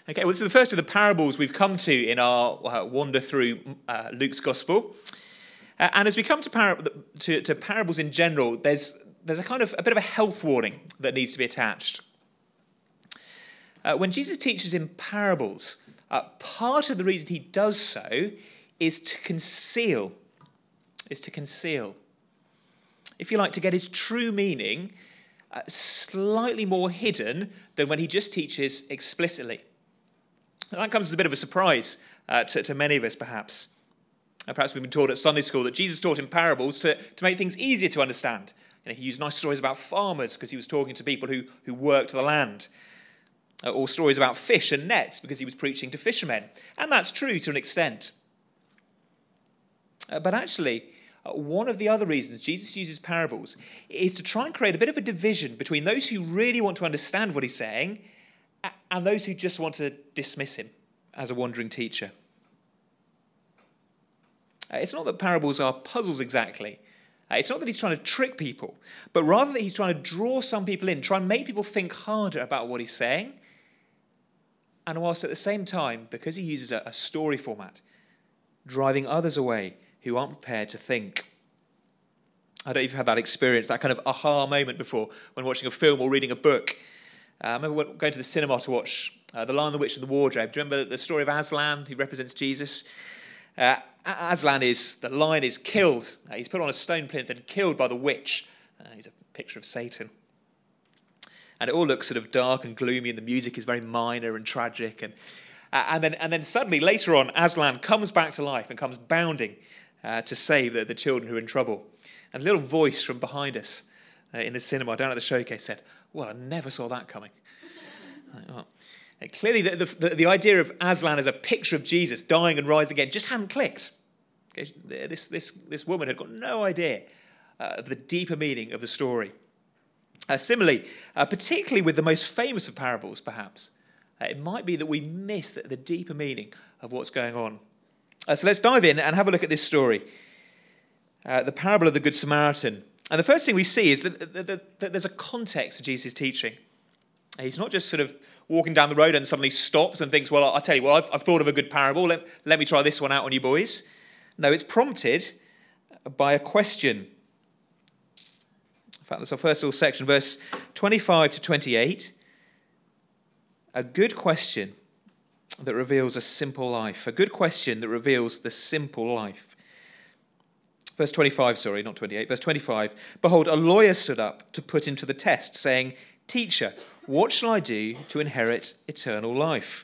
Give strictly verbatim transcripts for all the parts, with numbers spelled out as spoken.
Okay, well, this is the first of the parables we've come to in our uh, wander through uh, Luke's Gospel. Uh, and as we come to, par- to, to parables in general, there's there's a kind of a bit of a health warning that needs to be attached. Uh, when Jesus teaches in parables, uh, part of the reason he does so is to conceal, is to conceal. If you like, to get his true meaning uh, slightly more hidden than when he just teaches explicitly. And that comes as a bit of a surprise uh, to, to many of us, perhaps. Uh, perhaps we've been taught at Sunday school that Jesus taught in parables to, to make things easier to understand. You know, he used nice stories about farmers because he was talking to people who, who worked the land. Uh, or stories about fish and nets because he was preaching to fishermen. And that's true to an extent. Uh, but actually, uh, one of the other reasons Jesus uses parables is to try and create a bit of a division between those who really want to understand what he's saying and those who just want to dismiss him as a wandering teacher. Uh, it's not that parables are puzzles exactly. Uh, it's not that he's trying to trick people, but rather that he's trying to draw some people in, try and make people think harder about what he's saying. And whilst at the same time, because he uses a, a story format, driving others away who aren't prepared to think. I don't know if you've had that experience, that kind of aha moment before when watching a film or reading a book. Uh, I remember going to the cinema to watch uh, The Lion, the Witch and the Wardrobe. Do you remember the story of Aslan, who represents Jesus? Uh, Aslan is, the lion is killed. Uh, he's put on a stone plinth and killed by the witch. Uh, he's a picture of Satan. And it all looks sort of dark and gloomy, and the music is very minor and tragic. And uh, and then and then suddenly, later on, Aslan comes back to life and comes bounding uh, to save the, the children who are in trouble. And a little voice from behind us uh, in the cinema down at the showcase said, "Well, I never saw that coming." Well, clearly, the, the, the idea of Aslan as a picture of Jesus dying and rising again just hadn't clicked. Okay? This, this, this woman had got no idea uh, of the deeper meaning of the story. Uh, similarly, uh, particularly with the most famous of parables, perhaps, uh, it might be that we miss the, the deeper meaning of what's going on. Uh, so let's dive in and have a look at this story, uh, the parable of the Good Samaritan. And the first thing we see is that, that, that, that there's a context to Jesus' teaching. He's not just sort of walking down the road and suddenly stops and thinks, well, I'll tell you what, I've, I've thought of a good parable. Let, let me try this one out on you boys. No, it's prompted by a question. In fact, that's our first little section, verse twenty-five to twenty-eight. A good question that reveals a simple life. A good question that reveals the simple life. Verse twenty-five, sorry, not twenty-eight. Verse twenty-five. Behold, a lawyer stood up to put him to the test, saying, "Teacher, what shall I do to inherit eternal life?"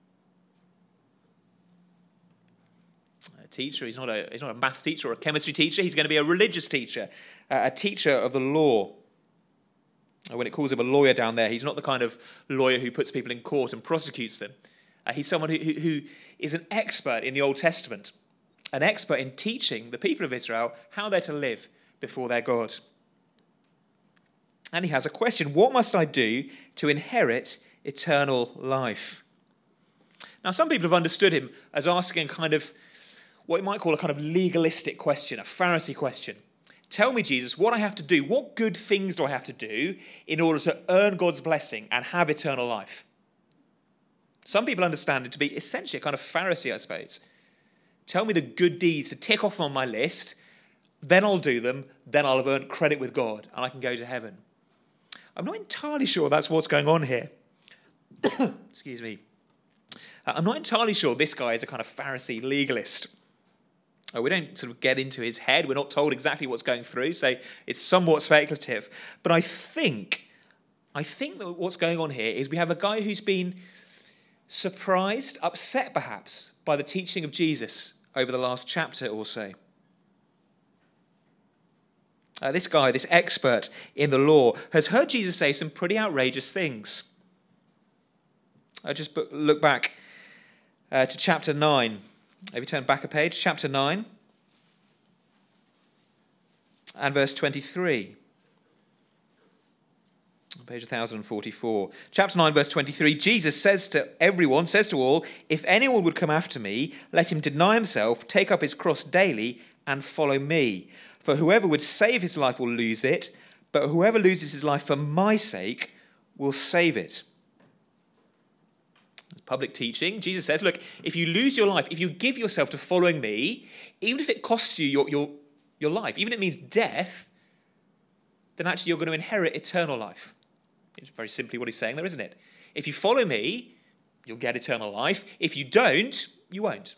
A teacher, he's not a, he's not a maths teacher or a chemistry teacher. He's going to be a religious teacher, a teacher of the law. When it calls him a lawyer down there, he's not the kind of lawyer who puts people in court and prosecutes them. Uh, he's someone who, who, who is an expert in the Old Testament, an expert in teaching the people of Israel how they're to live before their God. And he has a question: what must I do to inherit eternal life? Now, some people have understood him as asking kind of what you might call a kind of legalistic question, a Pharisee question. Tell me, Jesus, what I have to do, what good things do I have to do in order to earn God's blessing and have eternal life? Some people understand it to be essentially a kind of Pharisee, I suppose. Tell me the good deeds to tick off on my list, then I'll do them, then I'll have earned credit with God and I can go to heaven. I'm not entirely sure that's what's going on here. Excuse me. I'm not entirely sure this guy is a kind of Pharisee legalist. We don't sort of get into his head. We're not told exactly what's going through, so it's somewhat speculative. But I think, I think that what's going on here is we have a guy who's been surprised, upset perhaps, by the teaching of Jesus over the last chapter or so. Uh, this guy, this expert in the law, has heard Jesus say some pretty outrageous things. I just look back uh, to chapter nine. Have you turned back a page? Chapter nine and verse twenty-three. Page one thousand forty-four. Chapter nine, verse twenty-three. Jesus says to everyone, says to all, "If anyone would come after me, let him deny himself, take up his cross daily, and follow me. For whoever would save his life will lose it, but whoever loses his life for my sake will save it." Public teaching. Jesus says, look, if you lose your life, if you give yourself to following me, even if it costs you your, your, your life, even if it means death, then actually you're going to inherit eternal life. It's very simply what he's saying there, isn't it? If you follow me, you'll get eternal life. If you don't, you won't.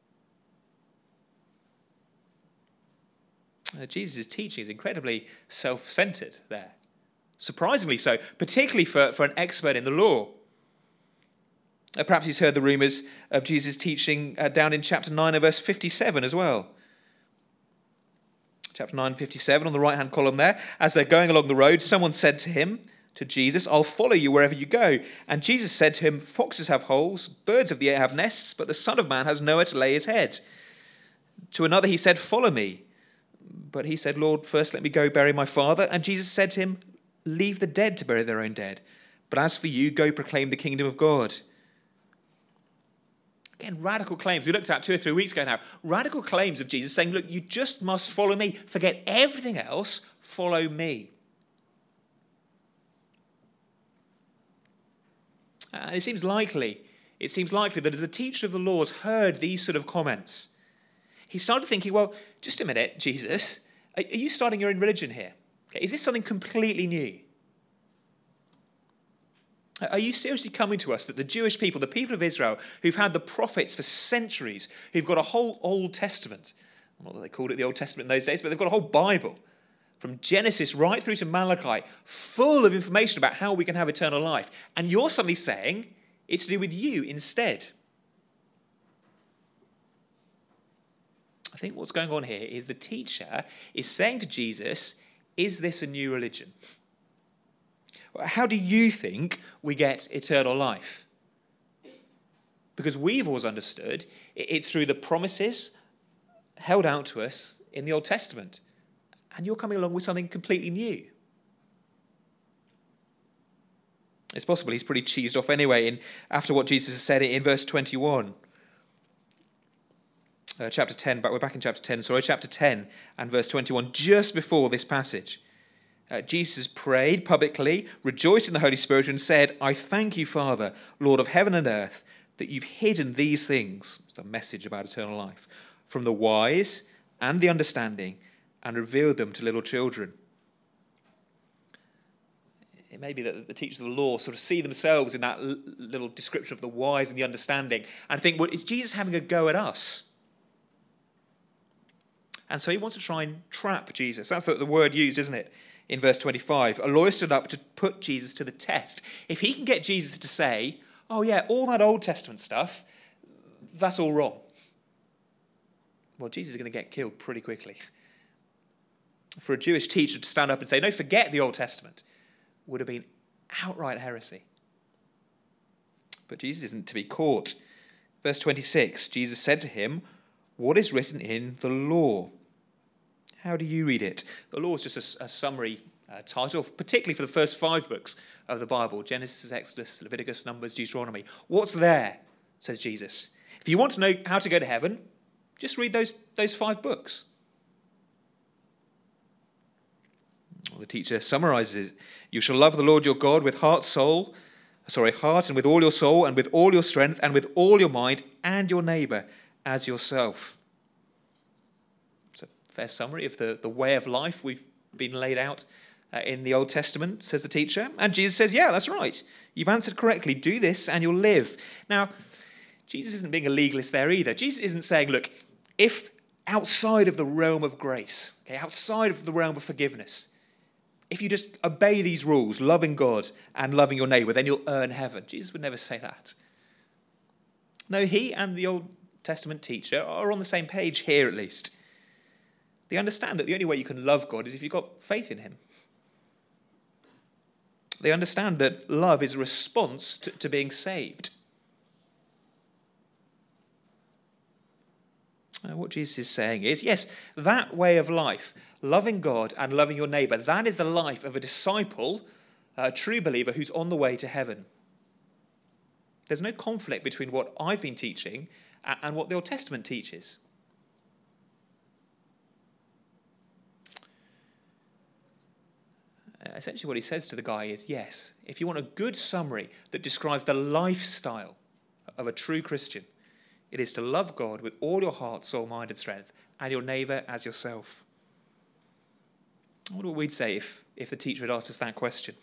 Uh, Jesus' teaching is incredibly self-centered there. Surprisingly so, particularly for, for an expert in the law. Uh, perhaps he's heard the rumours of Jesus' teaching uh, down in chapter nine and verse fifty-seven as well. Chapter nine, fifty-seven, on the right-hand column there. As they're going along the road, someone said to him, to Jesus, I'll follow you wherever you go. And Jesus said to him, foxes have holes, birds of the air have nests, but the Son of Man has nowhere to lay his head. To another he said, follow me. But he said, Lord, first let me go bury my father. And Jesus said to him, leave the dead to bury their own dead. But as for you, go proclaim the kingdom of God. Again, radical claims. We looked at two or three weeks ago now. Radical claims of Jesus saying, look, you just must follow me. Forget everything else. Follow me. And it seems likely, it seems likely that as the teacher of the law has heard these sort of comments, he started thinking, well, just a minute, Jesus, are you starting your own religion here? Okay, is this something completely new? Are you seriously coming to us that the Jewish people, the people of Israel, who've had the prophets for centuries, who've got a whole Old Testament, not that they called it the Old Testament in those days, but they've got a whole Bible, from Genesis right through to Malachi, full of information about how we can have eternal life. And you're suddenly saying it's to do with you instead. I think what's going on here is the teacher is saying to Jesus, is this a new religion? How do you think we get eternal life? Because we've always understood it's through the promises held out to us in the Old Testament. And you're coming along with something completely new. It's possible he's pretty cheesed off anyway in, after what Jesus has said in verse twenty-one. Uh, chapter ten, but we're back in chapter ten, sorry, chapter ten and verse twenty-one, just before this passage. Uh, Jesus prayed publicly, rejoiced in the Holy Spirit, and said, I thank you, Father, Lord of heaven and earth, that you've hidden these things, it's the message about eternal life, from the wise and the understanding, and revealed them to little children. It may be that the teachers of the law sort of see themselves in that l- little description of the wise and the understanding and think, well, is Jesus having a go at us? And so he wants to try and trap Jesus. That's the, the word used, isn't it? In verse twenty-five, a lawyer stood up to put Jesus to the test. If he can get Jesus to say, oh yeah, all that Old Testament stuff, that's all wrong. Well, Jesus is going to get killed pretty quickly. For a Jewish teacher to stand up and say, no, forget the Old Testament, would have been outright heresy. But Jesus isn't to be caught. Verse twenty-six, Jesus said to him, what is written in the law? How do you read it? The law is just a, a summary uh, title, particularly for the first five books of the Bible, Genesis, Exodus, Leviticus, Numbers, Deuteronomy. What's there, says Jesus. If you want to know how to go to heaven, just read those, those five books. Well, the teacher summarizes it. You shall love the Lord your God with heart, soul, sorry, heart and with all your soul and with all your strength and with all your mind, and your neighbour as yourself. It's a fair summary of the, the way of life we've been laid out uh, in the Old Testament, says the teacher. And Jesus says, yeah, that's right. You've answered correctly. Do this and you'll live. Now, Jesus isn't being a legalist there either. Jesus isn't saying, look, if outside of the realm of grace, okay, outside of the realm of forgiveness, if you just obey these rules, loving God and loving your neighbour, then you'll earn heaven. Jesus would never say that. No, he and the Old Testament teacher are on the same page here at least. They understand that the only way you can love God is if you've got faith in him. They understand that love is a response to, to being saved. Now, what Jesus is saying is, yes, that way of life, loving God and loving your neighbour, that is the life of a disciple, a true believer who's on the way to heaven. There's no conflict between what I've been teaching and what the Old Testament teaches. Essentially what he says to the guy is, yes, if you want a good summary that describes the lifestyle of a true Christian. It is to love God with all your heart, soul, mind, and strength, and your neighbour as yourself. I wonder what we'd say if, if the teacher had asked us that question.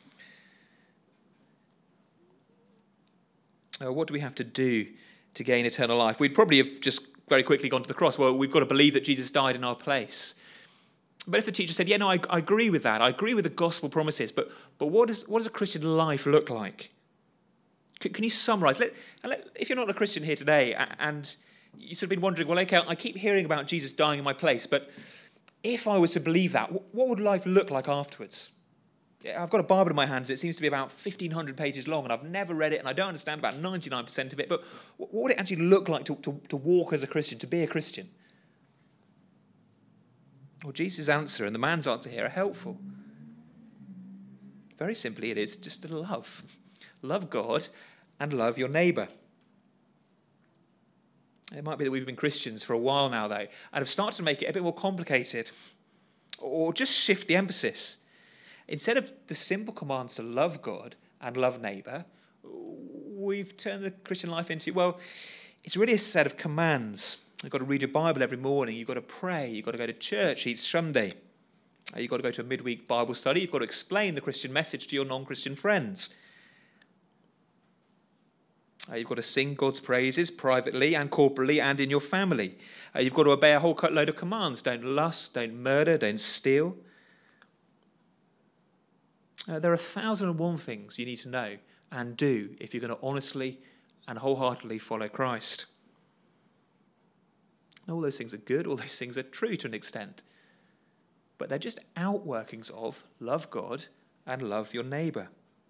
Uh, what do we have to do to gain eternal life? We'd probably have just very quickly gone to the cross. Well, we've got to believe that Jesus died in our place. But if the teacher said, yeah, no, I, I agree with that. I agree with the gospel promises. But but what does what does a Christian life look like? Can, can you summarise? Let, let, if you're not a Christian here today and you've sort of been wondering, well, okay, I keep hearing about Jesus dying in my place, but if I was to believe that, what would life look like afterwards? I've got a Bible in my hands. It seems to be about fifteen hundred pages long, and I've never read it, and I don't understand about ninety-nine percent of it. But what would it actually look like to, to, to walk as a Christian, to be a Christian? Well, Jesus' answer and the man's answer here are helpful. Very simply, it is just to love. Love God and love your neighbour. It might be that we've been Christians for a while now, though, and have started to make it a bit more complicated, or just shift the emphasis. Instead of the simple commands to love God and love neighbour, we've turned the Christian life into, well, it's really a set of commands. You've got to read your Bible every morning. You've got to pray. You've got to go to church each Sunday. You've got to go to a midweek Bible study. You've got to explain the Christian message to your non-Christian friends. You've got to sing God's praises privately and corporately and in your family. You've got to obey a whole load of commands. Don't lust, don't murder, don't steal. Uh, there are a thousand and one things you need to know and do if you're going to honestly and wholeheartedly follow Christ. All those things are good, all those things are true to an extent. But they're just outworkings of love God and love your neighbour.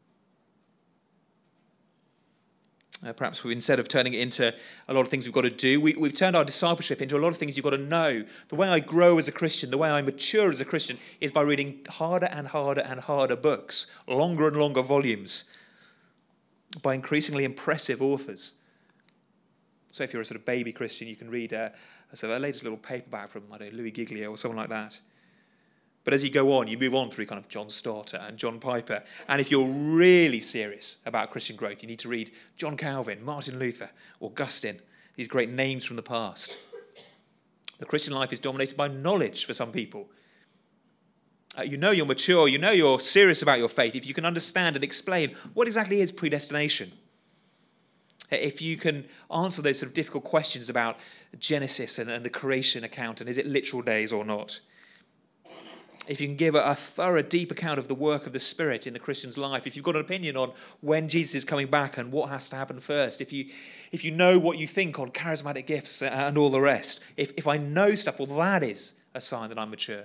Uh, perhaps we, instead of turning it into a lot of things we've got to do, we, we've turned our discipleship into a lot of things you've got to know. The way I grow as a Christian, the way I mature as a Christian, is by reading harder and harder and harder books, longer and longer volumes, by increasingly impressive authors. So if you're a sort of baby Christian, you can read a, a, sort of a latest little paperback from, I don't know, Louis Giglio or someone like that. But as you go on, you move on through kind of John Stott and John Piper. And if you're really serious about Christian growth, you need to read John Calvin, Martin Luther, Augustine, these great names from the past. The Christian life is dominated by knowledge for some people. Uh, you know you're mature, you know you're serious about your faith if you can understand and explain what exactly is predestination. If you can answer those sort of difficult questions about Genesis and, and the creation account, and is it literal days or not? If you can give a, a thorough, deep account of the work of the Spirit in the Christian's life, if you've got an opinion on when Jesus is coming back and what has to happen first, if you if you know what you think on charismatic gifts and all the rest, if, if I know stuff, well, that is a sign that I'm mature.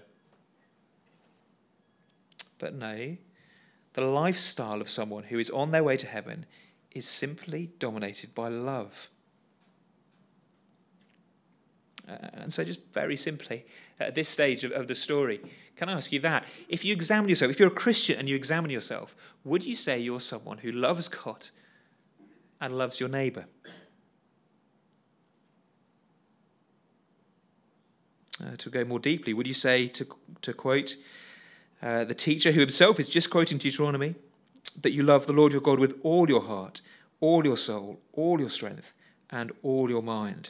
But no, the lifestyle of someone who is on their way to heaven is simply dominated by love. Uh, and so just very simply, at this stage of, of the story, can I ask you that? If you examine yourself, if you're a Christian and you examine yourself, would you say you're someone who loves God and loves your neighbour? Uh, to go more deeply, would you say, to, to quote uh, the teacher who himself is just quoting Deuteronomy, that you love the Lord your God with all your heart, all your soul, all your strength, and all your mind?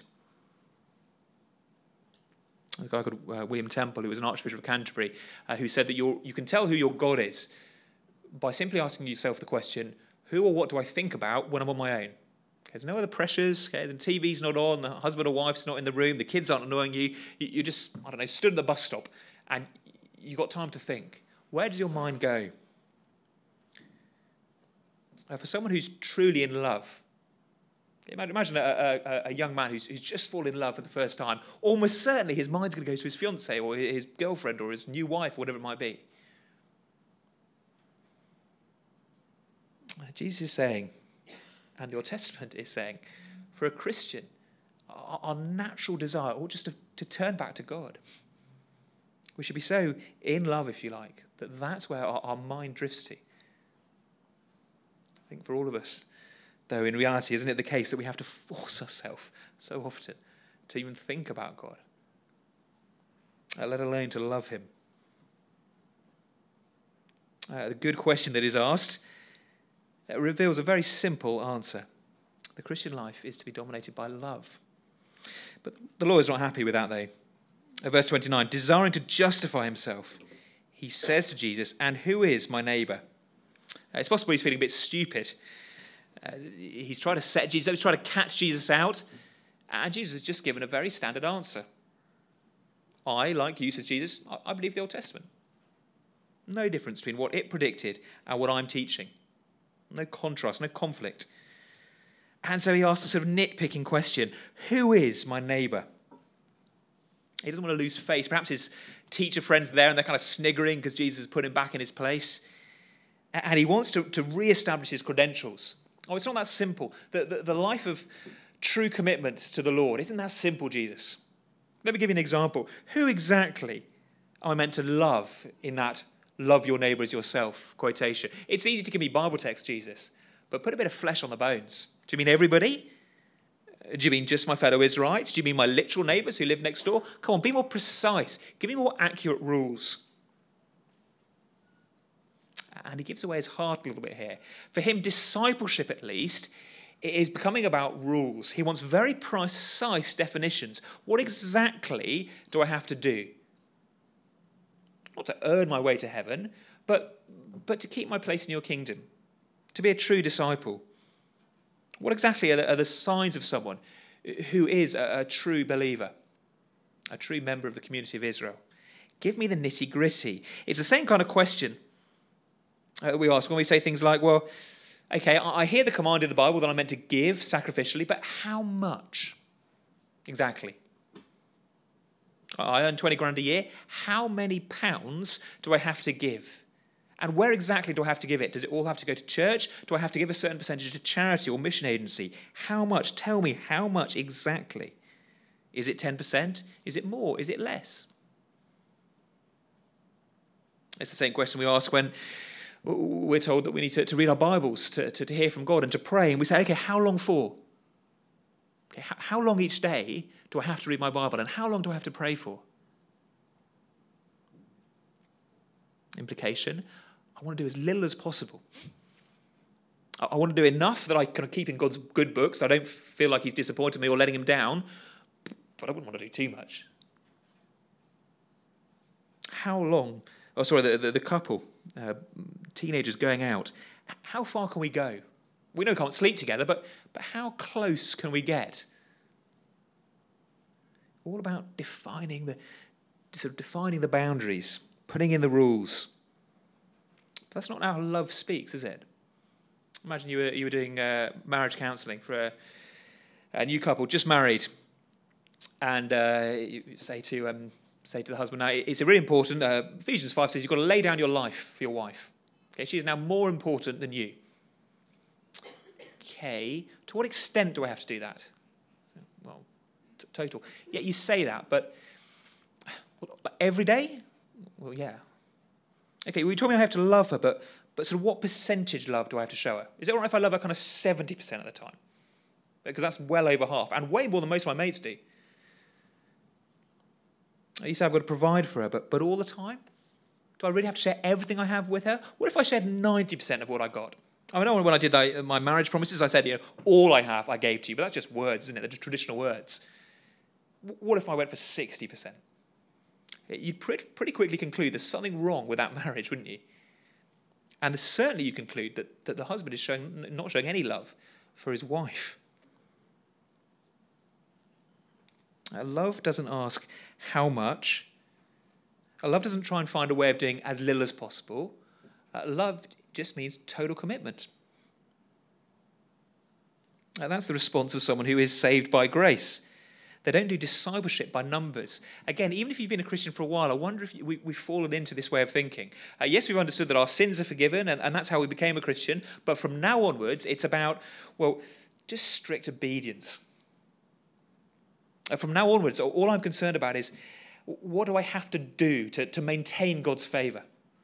A guy called uh, William Temple, who was an Archbishop of Canterbury, uh, who said that you're, you can tell who your God is by simply asking yourself the question, who or what do I think about when I'm on my own? Okay, there's no other pressures, okay, the T V's not on, the husband or wife's not in the room, the kids aren't annoying you, you you're just, I don't know, stood at the bus stop, and you've got time to think. Where does your mind go? Uh, for someone who's truly in love, imagine a, a, a young man who's, who's just fallen in love for the first time. Almost certainly his mind's going to go to his fiancée or his girlfriend or his new wife or whatever it might be. Jesus is saying, and your Testament is saying, for a Christian, our, our natural desire ought just to, to turn back to God. We should be so in love, if you like, that that's where our, our mind drifts to. I think for all of us, though, in reality, isn't it the case that we have to force ourselves so often to even think about God, let alone to love him? Uh, the good question that is asked uh, reveals a very simple answer. The Christian life is to be dominated by love. But the Lord is not happy with that, though. Verse twenty-nine, desiring to justify himself, he says to Jesus, and who is my neighbour? Uh, it's possible he's feeling a bit stupid. Uh, he's trying to set Jesus up, he's trying to catch Jesus out, and Jesus has just given a very standard answer. I, like you, says Jesus, I, I believe the Old Testament. No difference between what it predicted and what I'm teaching. No contrast, no conflict. And so he asks a sort of nitpicking question, who is my neighbour? He doesn't want to lose face. Perhaps his teacher friends there and they're kind of sniggering because Jesus has put him back in his place. And he wants to, to re-establish his credentials. Oh, it's not that simple. The, the, the life of true commitment to the Lord isn't that simple, Jesus. Let me give you an example. Who exactly am I meant to love in that love your neighbour as yourself quotation? It's easy to give me Bible text, Jesus, but put a bit of flesh on the bones. Do you mean everybody? Do you mean just my fellow Israelites? Do you mean my literal neighbours who live next door? Come on, be more precise. Give me more accurate rules. And he gives away his heart a little bit here. For him, discipleship at least is becoming about rules. He wants very precise definitions. What exactly do I have to do? Not to earn my way to heaven, but, but to keep my place in your kingdom, to be a true disciple. What exactly are the, are the signs of someone who is a, a true believer, a true member of the community of Israel? Give me the nitty-gritty. It's the same kind of question uh, we ask when we say things like, well, okay, I, I hear the command in the Bible that I'm meant to give sacrificially, but how much exactly? I earn twenty grand a year. How many pounds do I have to give? And where exactly do I have to give it? Does it all have to go to church? Do I have to give a certain percentage to charity or mission agency? How much? Tell me how much exactly. Is it ten percent? Is it more? Is it less? It's the same question we ask when we're told that we need to, to read our Bibles, to, to, to hear from God and to pray. And we say, okay, how long for? Okay, how, how long each day do I have to read my Bible? And how long do I have to pray for? Implication, I want to do as little as possible. I want to do enough that I can keep in God's good books. I don't feel like he's disappointed me or letting him down, but I wouldn't want to do too much. How long? Oh, sorry, the, the, the couple, uh, teenagers going out. How far can we go? We know we can't sleep together, but, but how close can we get? All about defining the sort of defining the boundaries, putting in the rules. But that's not how love speaks, is it? Imagine you were you were doing uh, marriage counselling for a, a new couple just married, and uh, you say to um, say to the husband, "Now it's really important. Uh, Ephesians five says you've got to lay down your life for your wife. Okay, she is now more important than you. Okay, to what extent do I have to do that? Well, t- total. Yeah, you say that, but every day? Well, yeah. Okay, well, you told me I have to love her, but but sort of what percentage love do I have to show her? Is it all right if I love her kind of seventy percent of the time? Because that's well over half, and way more than most of my mates do. I used to have got to provide for her, but but all the time? Do I really have to share everything I have with her? What if I shared ninety percent of what I got? I mean, when I did that, my marriage promises, I said, you know, all I have I gave to you, but that's just words, isn't it? They're just traditional words. What if I went for sixty percent? You'd pretty, pretty quickly conclude there's something wrong with that marriage, wouldn't you? And certainly you conclude that, that the husband is showing, not showing any love for his wife. Uh, love doesn't ask how much. Uh, love doesn't try and find a way of doing as little as possible. Uh, love just means total commitment. And that's the response of someone who is saved by grace. They don't do discipleship by numbers. Again, even if you've been a Christian for a while, I wonder if you, we, we've fallen into this way of thinking. Uh, yes, we've understood that our sins are forgiven, and, and that's how we became a Christian. But from now onwards, it's about, well, just strict obedience. Uh, from now onwards, all I'm concerned about is, what do I have to do to, to maintain God's favour?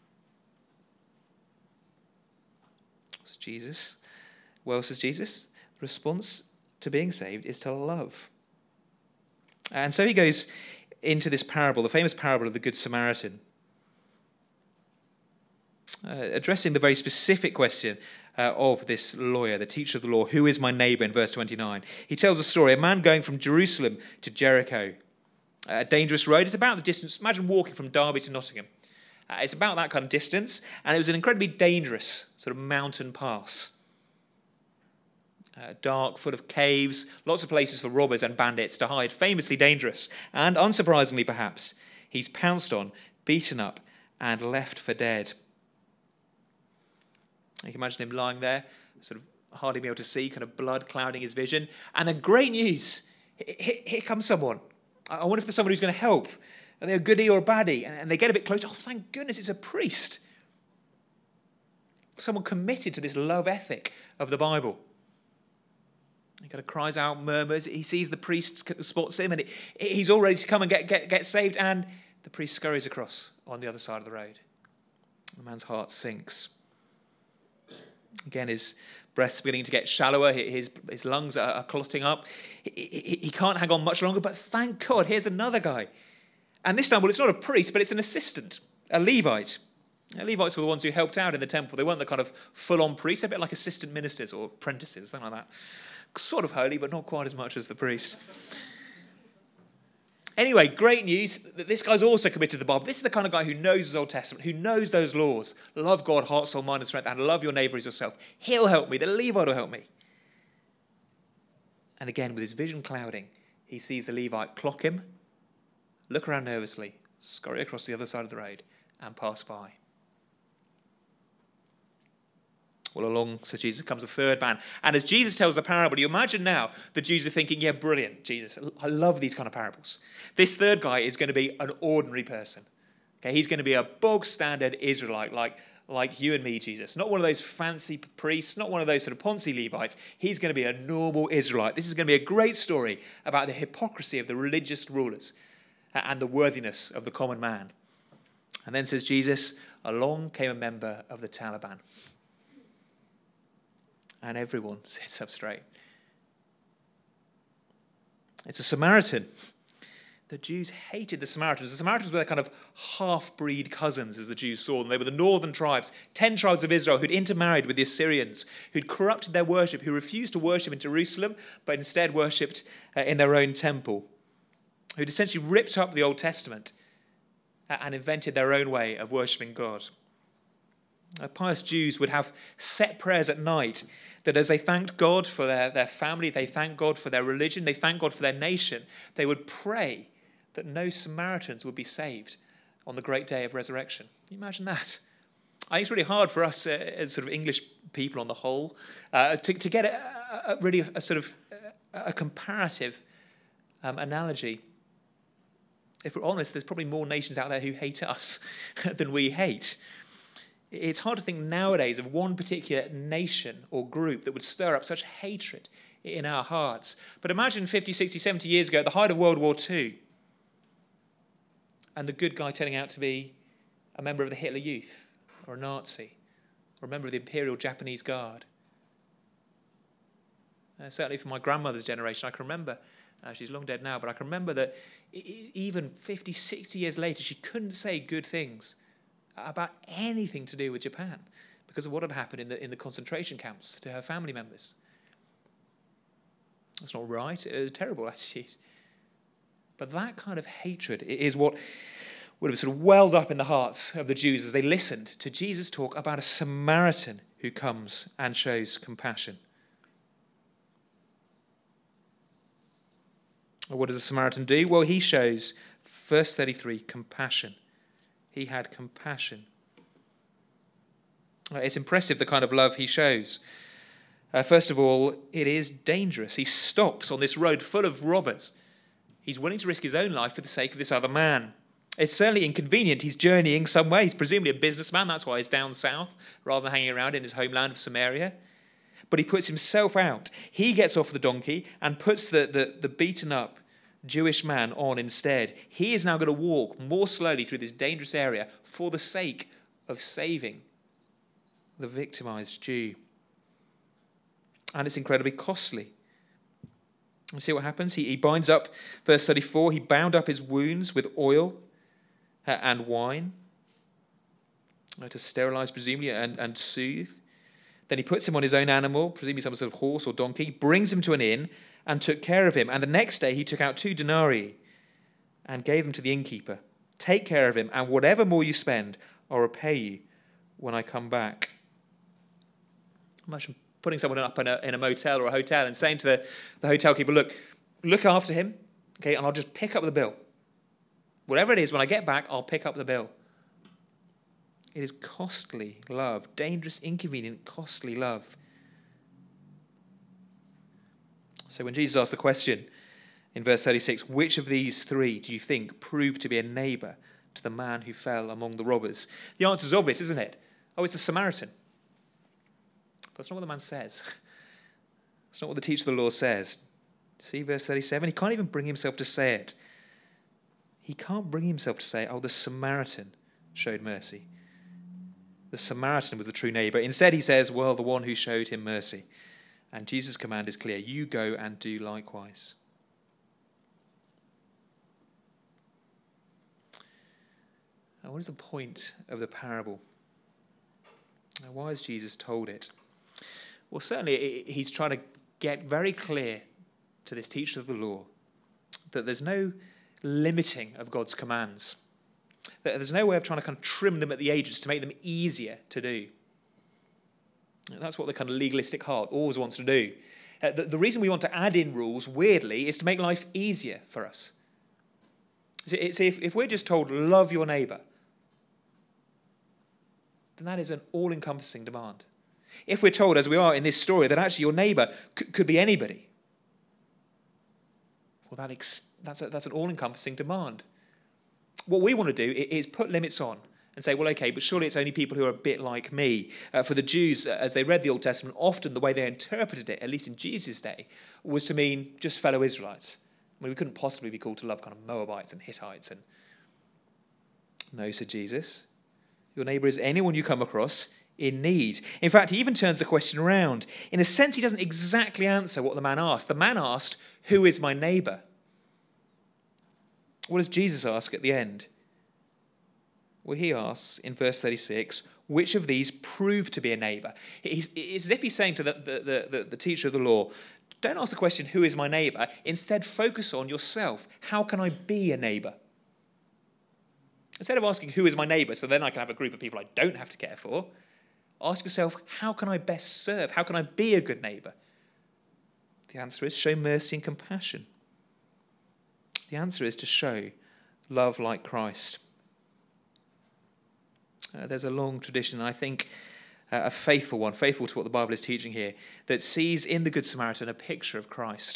What's Jesus? Well, says Jesus, the response to being saved is to love. And so he goes into this parable, the famous parable of the Good Samaritan, uh, addressing the very specific question uh, of this lawyer, the teacher of the law, who is my neighbour, in verse twenty-nine. He tells a story, a man going from Jerusalem to Jericho, a dangerous road. It's about the distance. Imagine walking from Derby to Nottingham. Uh, it's about that kind of distance, and it was an incredibly dangerous sort of mountain pass. Uh, dark, full of caves, lots of places for robbers and bandits to hide, famously dangerous. And unsurprisingly, perhaps, he's pounced on, beaten up, and left for dead. You can imagine him lying there, sort of hardly be able to see, kind of blood clouding his vision. And then great news, here, here comes someone. I wonder if there's someone who's going to help. Are they a goodie or a baddie? And they get a bit close. Oh, thank goodness, it's a priest. Someone committed to this love ethic of the Bible. He kind of cries out, murmurs. He sees the priest, spots him, and it, he's all ready to come and get, get, get saved. And the priest scurries across on the other side of the road. The man's heart sinks. Again, his breath's beginning to get shallower. His, his lungs are, are clotting up. He, he, he can't hang on much longer, but thank God, here's another guy. And this time, well, it's not a priest, but it's an assistant, a Levite. Now, Levites were the ones who helped out in the temple. They weren't the kind of full-on priests, a bit like assistant ministers or apprentices, something like that. Sort of holy, but not quite as much as the priest. Anyway, great news that this guy's also committed to the Bible. This is the kind of guy who knows his Old Testament, who knows those laws. Love God, heart, soul, mind, and strength, and love your neighbour as yourself. He'll help me. The Levite will help me. And again, with his vision clouding, he sees the Levite clock him, look around nervously, scurry across the other side of the road, and pass by. Well, along, says Jesus, comes a third man. And as Jesus tells the parable, you imagine now the Jews are thinking, yeah, brilliant, Jesus. I love these kind of parables. This third guy is going to be an ordinary person. Okay, he's going to be a bog standard Israelite, like, like you and me, Jesus. Not one of those fancy priests, not one of those sort of Ponzi Levites. He's going to be a normal Israelite. This is going to be a great story about the hypocrisy of the religious rulers and the worthiness of the common man. And then, says Jesus, along came a member of the Taliban. And everyone sits up straight. It's a Samaritan. The Jews hated the Samaritans. The Samaritans were their kind of half-breed cousins, as the Jews saw them. They were the northern tribes, ten tribes of Israel, who'd intermarried with the Assyrians, who'd corrupted their worship, who refused to worship in Jerusalem, but instead worshipped uh, in their own temple, who'd essentially ripped up the Old Testament and invented their own way of worshipping God. Uh, pious Jews would have set prayers at night that as they thanked God for their, their family, they thanked God for their religion, they thanked God for their nation, they would pray that no Samaritans would be saved on the great day of resurrection. Can you imagine that? I think it's really hard for us uh, as sort of English people on the whole uh, to, to get a, a, really a, a sort of a, a comparative um, analogy. If we're honest, there's probably more nations out there who hate us than we hate. It's hard to think nowadays of one particular nation or group that would stir up such hatred in our hearts. But imagine fifty, sixty, seventy years ago, at the height of World War Two, and the good guy turning out to be a member of the Hitler Youth, or a Nazi, or a member of the Imperial Japanese Guard. Uh, certainly for my grandmother's generation, I can remember, uh, she's long dead now, but I can remember that even fifty, sixty years later, she couldn't say good things about anything to do with Japan because of what had happened in the in the concentration camps to her family members. That's not right. It was a terrible attitude. But that kind of hatred is what would have sort of welled up in the hearts of the Jews as they listened to Jesus talk about a Samaritan who comes and shows compassion. What does a Samaritan do? Well, he shows, verse thirty-three, compassion. He had compassion. It's impressive the kind of love he shows. Uh, first of all, it is dangerous. He stops on this road full of robbers. He's willing to risk his own life for the sake of this other man. It's certainly inconvenient. He's journeying somewhere. He's presumably a businessman. That's why he's down south rather than hanging around in his homeland of Samaria. But he puts himself out. He gets off the donkey and puts the, the, the beaten up Jewish man on instead. He is now going to walk more slowly through this dangerous area for the sake of saving the victimized Jew. And it's incredibly costly. You see what happens? He, he binds up, verse thirty-four, he bound up his wounds with oil uh, and wine uh, to sterilize, presumably, and, and soothe. Then he puts him on his own animal, presumably some sort of horse or donkey, brings him to an inn and took care of him. And the next day he took out two denarii and gave them to the innkeeper. Take care of him, and whatever more you spend, I'll repay you when I come back. Imagine putting someone up in a, in a motel or a hotel and saying to the, the hotel keeper, look, look after him, okay, and I'll just pick up the bill. Whatever it is, when I get back, I'll pick up the bill. It is costly love, dangerous, inconvenient, costly love. So when Jesus asked the question in verse thirty-six, which of these three do you think proved to be a neighbour to the man who fell among the robbers? The answer is obvious, isn't it? Oh, it's the Samaritan. But that's not what the man says. That's not what the teacher of the law says. See verse thirty-seven? He can't even bring himself to say it. He can't bring himself to say, oh, the Samaritan showed mercy. The Samaritan was the true neighbour. Instead, he says, well, the one who showed him mercy. And Jesus' command is clear. You go and do likewise. Now, what is the point of the parable? Now, why has Jesus told it? Well, certainly he's trying to get very clear to this teacher of the law that there's no limiting of God's commands. That there's no way of trying to kind of trim them at the edges to make them easier to do. And that's what the kind of legalistic heart always wants to do. Uh, the, the reason we want to add in rules, weirdly, is to make life easier for us. See, see if, if we're just told, love your neighbour, then that is an all-encompassing demand. If we're told, as we are in this story, that actually your neighbour c- could be anybody, well, that ex- that's, a, that's an all-encompassing demand. What we want to do is put limits on and say, well, okay, but surely it's only people who are a bit like me. Uh, for the Jews, as they read the Old Testament, often the way they interpreted it, at least in Jesus' day, was to mean just fellow Israelites. I mean, we couldn't possibly be called to love kind of Moabites and Hittites. And no, said Jesus, your neighbour is anyone you come across in need. In fact, he even turns the question around. In a sense, he doesn't exactly answer what the man asked. The man asked, who is my neighbour? What does Jesus ask at the end? Well, he asks in verse thirty-six, which of these proved to be a neighbour? It's as if he's saying to the, the, the, the teacher of the law, don't ask the question, who is my neighbour? Instead, focus on yourself. How can I be a neighbour? Instead of asking, who is my neighbour, so then I can have a group of people I don't have to care for, ask yourself, how can I best serve? How can I be a good neighbour? The answer is show mercy and compassion. The answer is to show love like Christ. Uh, there's a long tradition, and I think uh, a faithful one, faithful to what the Bible is teaching here, that sees in the Good Samaritan a picture of Christ.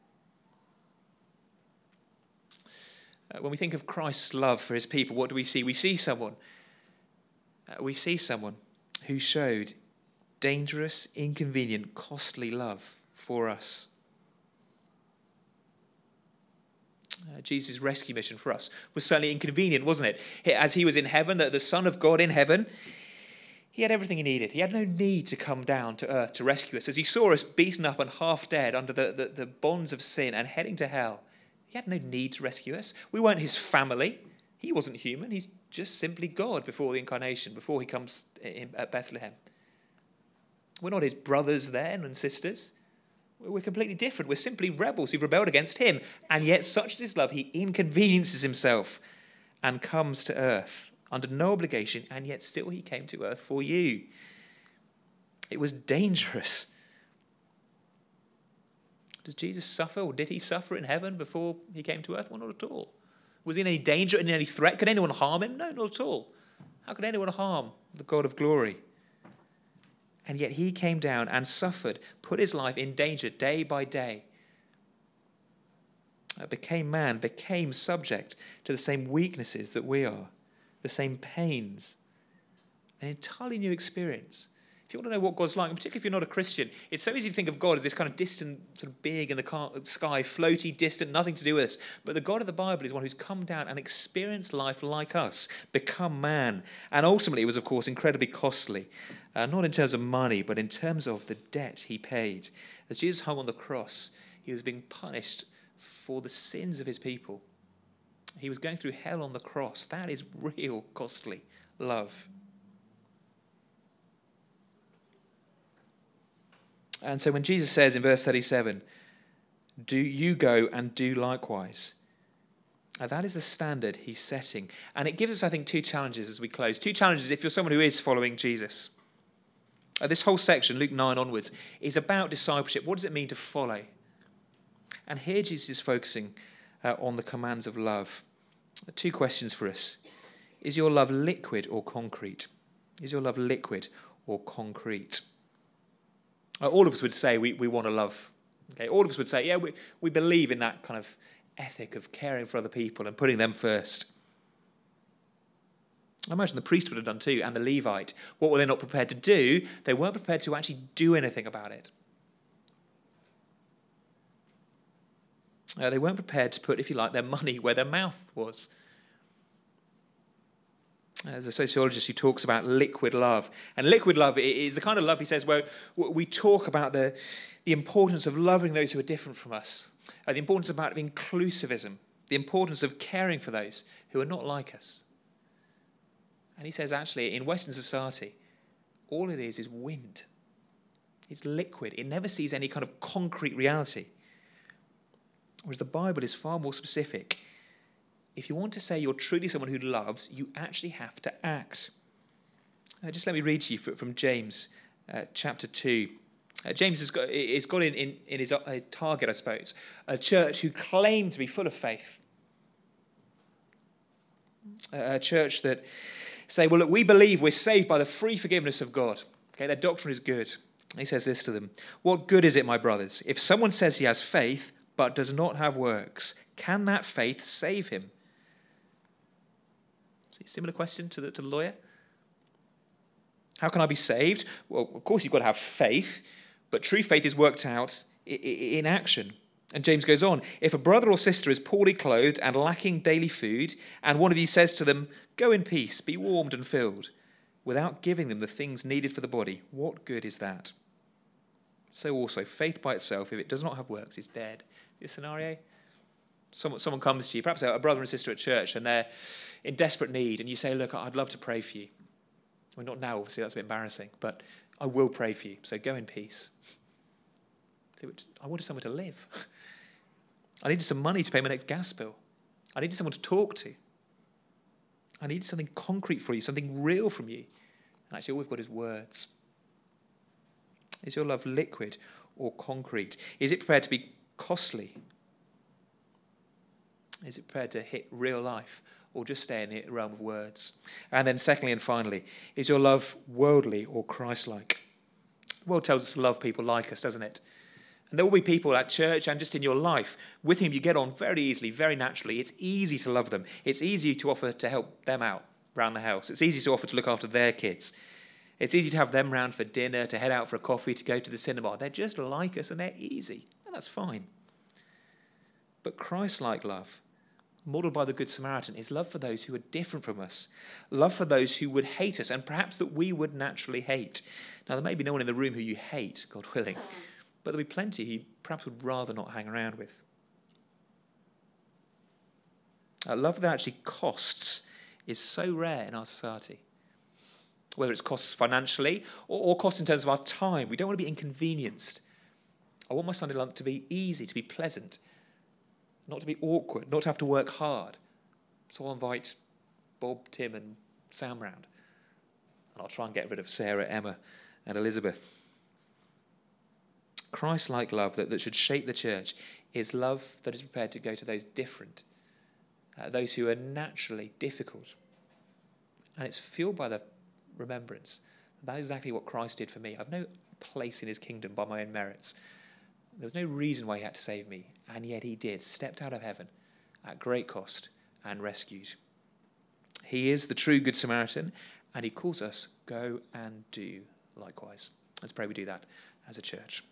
Uh, when we think of Christ's love for his people, what do we see? We see someone. Uh, we see someone who showed dangerous, inconvenient, costly love for us. Uh, Jesus' rescue mission for us was certainly inconvenient, wasn't it? As he was in heaven, the, the Son of God in heaven, he had everything he needed. He had no need to come down to earth to rescue us. As he saw us beaten up and half dead under the, the, the bonds of sin and heading to hell, he had no need to rescue us. We weren't his family. He wasn't human. He's just simply God before the incarnation, before he comes in, at Bethlehem. We're not his brothers then and sisters. We're completely different. We're simply rebels who've rebelled against him. And yet, such is his love, he inconveniences himself and comes to earth under no obligation, and yet still he came to earth for you. It was dangerous. Does Jesus suffer, or did he suffer in heaven before he came to earth? Well, not at all. Was he in any danger, in any threat? Could anyone harm him? No, not at all. How could anyone harm the God of glory? And yet he came down and suffered, put his life in danger day by day. Became man, became subject to the same weaknesses that we are, the same pains. An entirely new experience. If you want to know what God's like, and particularly if you're not a Christian, it's so easy to think of God as this kind of distant sort of being in the sky, floaty, distant, nothing to do with us. But the God of the Bible is one who's come down and experienced life like us, become man. And ultimately, it was, of course, incredibly costly. Uh, not in terms of money, but in terms of the debt he paid. As Jesus hung on the cross, he was being punished for the sins of his people. He was going through hell on the cross. That is real costly love. And so when Jesus says in verse thirty-seven, do you go and do likewise, uh, that is the standard he's setting. And it gives us, I think, two challenges as we close. Two challenges if you're someone who is following Jesus. Uh, this whole section, Luke nine onwards, is about discipleship. What does it mean to follow? And here Jesus is focusing uh, on the commands of love. Two questions for us. Is your love liquid or concrete? Is your love liquid or concrete? Uh, all of us would say we, we want to love. Okay, all of us would say, yeah, we, we believe in that kind of ethic of caring for other people and putting them first. I imagine the priest would have done too, and the Levite. What were they not prepared to do? They weren't prepared to actually do anything about it. Uh, they weren't prepared to put, if you like, their money where their mouth was. There's a sociologist who talks about liquid love. And liquid love is the kind of love, he says, where we talk about the, the importance of loving those who are different from us, uh, the importance about inclusivism, the importance of caring for those who are not like us. And he says, actually, in Western society, all it is is wind. It's liquid. It never sees any kind of concrete reality. Whereas the Bible is far more specific. If you want to say you're truly someone who loves, you actually have to act. Uh, just let me read to you from James uh, chapter two. Uh, James has got, has got in, in, in his, uh, his target, I suppose, a church who claim to be full of faith. A, a church that say, well, look, we believe we're saved by the free forgiveness of God. Okay, their doctrine is good. He says this to them. What good is it, my brothers, if someone says he has faith but does not have works? Can that faith save him? See, similar question to the, to the lawyer. How can I be saved? Well, of course you've got to have faith, but true faith is worked out in action. And James goes on, if a brother or sister is poorly clothed and lacking daily food, and one of you says to them, go in peace, be warmed and filled, without giving them the things needed for the body, what good is that? So also, faith by itself, if it does not have works, is dead. This scenario? Someone, someone comes to you, perhaps a brother and sister at church, and they're in desperate need, and you say, look, I'd love to pray for you. Well, not now, obviously, that's a bit embarrassing, but I will pray for you, so go in peace. I wanted somewhere to live. I needed some money to pay my next gas bill. I needed someone to talk to. I needed something concrete for you, something real from you. And actually all we've got is words. Is your love liquid or concrete? Is it prepared to be costly? Is it prepared to hit real life or just stay in the realm of words? And then secondly and finally, is your love worldly or Christ-like? The world tells us to love people like us, doesn't it? And there will be people at church and just in your life with whom you get on very easily, very naturally. It's easy to love them. It's easy to offer to help them out around the house. It's easy to offer to look after their kids. It's easy to have them round for dinner, to head out for a coffee, to go to the cinema. They're just like us and they're easy. And that's fine. But Christ-like love, modelled by the Good Samaritan, is love for those who are different from us. Love for those who would hate us and perhaps that we would naturally hate. Now, there may be no one in the room who you hate, God willing. But there'll be plenty who you perhaps would rather not hang around with. A love that actually costs is so rare in our society. Whether it's costs financially or, or costs in terms of our time. We don't want to be inconvenienced. I want my Sunday lunch to be easy, to be pleasant, not to be awkward, not to have to work hard. So I'll invite Bob, Tim and Sam round. And I'll try and get rid of Sarah, Emma and Elizabeth. Christ-like love that, that should shape the church is love that is prepared to go to those different, uh, those who are naturally difficult. And it's fueled by the remembrance. That is exactly what Christ did for me. I've no place in his kingdom by my own merits. There was no reason why he had to save me, and yet he did, stepped out of heaven at great cost and rescued. He is the true Good Samaritan, and he calls us, go and do likewise. Let's pray we do that as a church.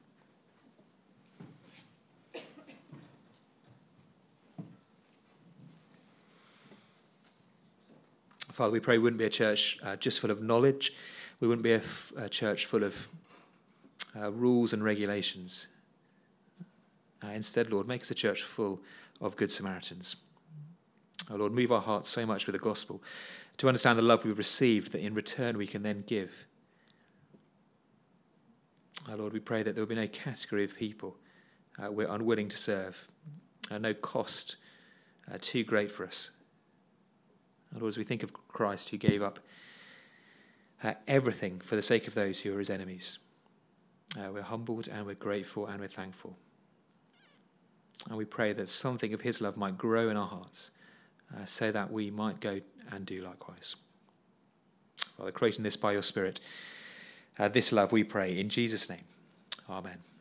Father, we pray we wouldn't be a church uh, just full of knowledge. We wouldn't be a, f- a church full of uh, rules and regulations. Uh, instead, Lord, make us a church full of Good Samaritans. Oh, Lord, move our hearts so much with the gospel to understand the love we've received that in return we can then give. Uh, Lord, we pray that there will be no category of people uh, we're unwilling to serve, uh, no cost uh, too great for us. And Lord, as we think of Christ who gave up uh, everything for the sake of those who are his enemies, uh, we're humbled and we're grateful and we're thankful. And we pray that something of his love might grow in our hearts uh, so that we might go and do likewise. Father, creating this by your Spirit, uh, this love we pray in Jesus' name. Amen.